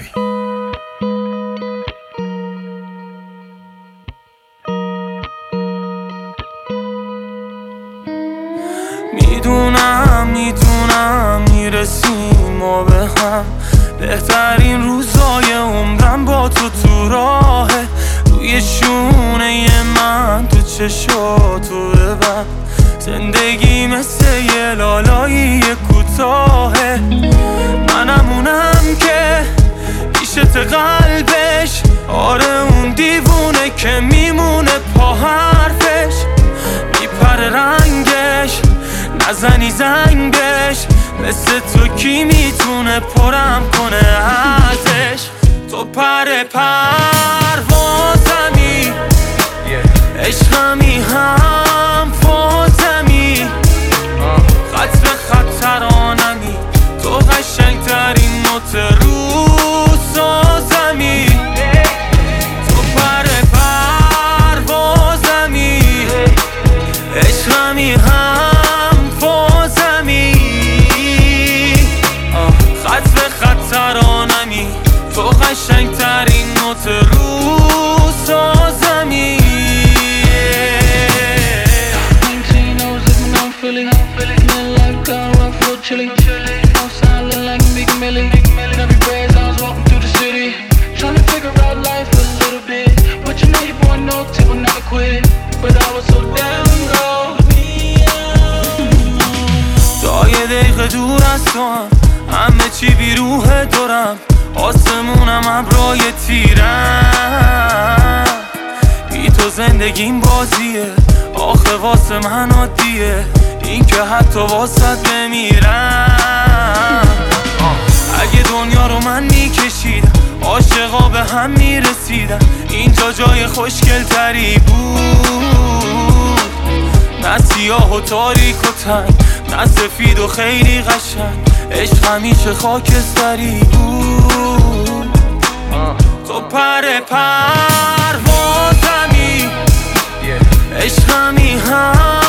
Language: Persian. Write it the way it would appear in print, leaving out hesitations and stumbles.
صافی. میدونم میرسیم ما به هم، بهترین روزای عمرم با تو راهه. روی شونه من تو چشاتو ببر، زندگی مثل یه لالایی کوتاهه. منم اونم که پیشت قلبش، آره اون دیوونه که میمونه پا حرفش، میپره رنگش نزنی زنگش، مثل تو کی میتونه پرم کنه ازش. تو پر پروازمی، عشقمی هم فازمی، خط به خط ترانمی، تو قشنگترین نوت رو سازمی. تو پر پروازمی، عشقمی هم فازمی، خط به خط ترانمی، تو قشنگترین نوت رو سازمی. تا یه دقیقه دور از تو هم، همه چی بی روح دارم، آسمونم ابرای تیرم. بی تو زندگیم بازیه، آخه واسه من عادیه این که حتی واسه بمیرم. اگه دنیا رو من میکشیدم، عاشقا به هم میرسیدم، اینجا جای خوشگل تری بود، نه سیاه و تاریک و تنگ، نه سفید و خیلی قشنگ، عشق همیشه خاکستری بود. تو پر پروازمی، عشقمی هم